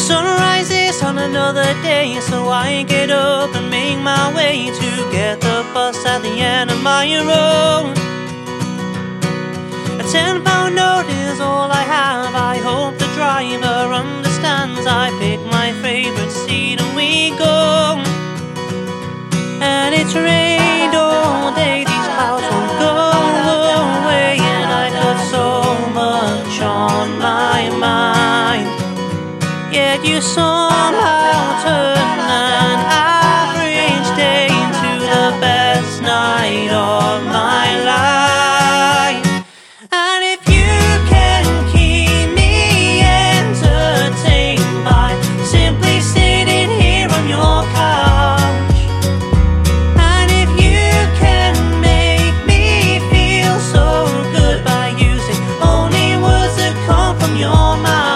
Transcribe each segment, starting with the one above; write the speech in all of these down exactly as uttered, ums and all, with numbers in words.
sun rises on another day, so I get up and make my way to get the bus at the end of my road. A ten pound note is all I have. I hope the driver understands. I pick my favorite seat and we go. And it's rained all day, these clouds won't go away, and I've got so much on my mind. Yet you somehow turn an average day into the best night of my life. And if you can keep me entertained by simply sitting here on your couch, and if you can make me feel so good by using only words that come from your mouth,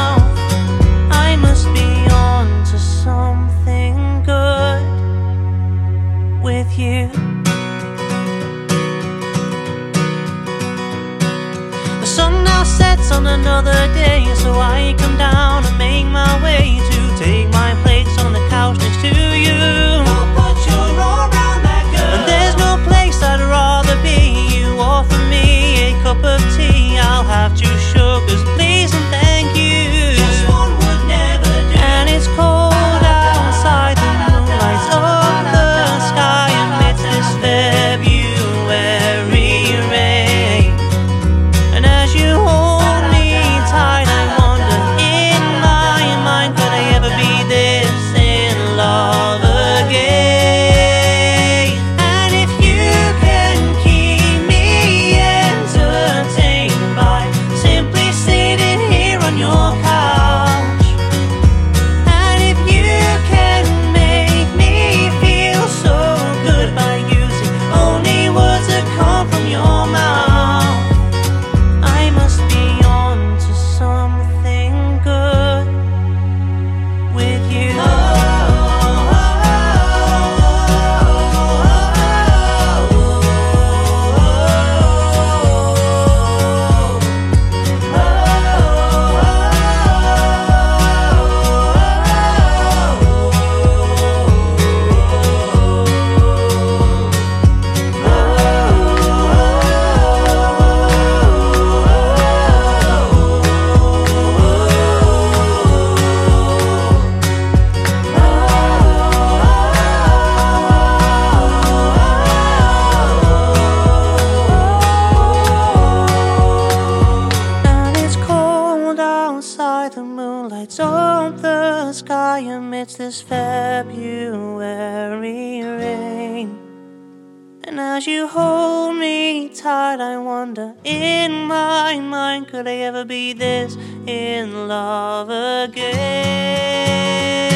with you. The sun now sets on another day, so I come down and make my way to take my place on the couch next to you. But you're all around that girl, and there's no place I'd rather be. You offer me a cup of tea, I'll have two sugars, please and thank you. Just one would never do. And it's cold outside, the moonlight's up the sky amidst this February rain. And as you hold me tight, I wonder in my mind, could I ever be this in love again? And if you can keep me entertained by simply sitting here on your couch, and if you can make me feel so good by using only words that come from your mouth, I must be on to something good with you. The moonlight's on the sky amidst this February rain. And as you hold me tight, I wonder in my mind, could I ever be this in love again?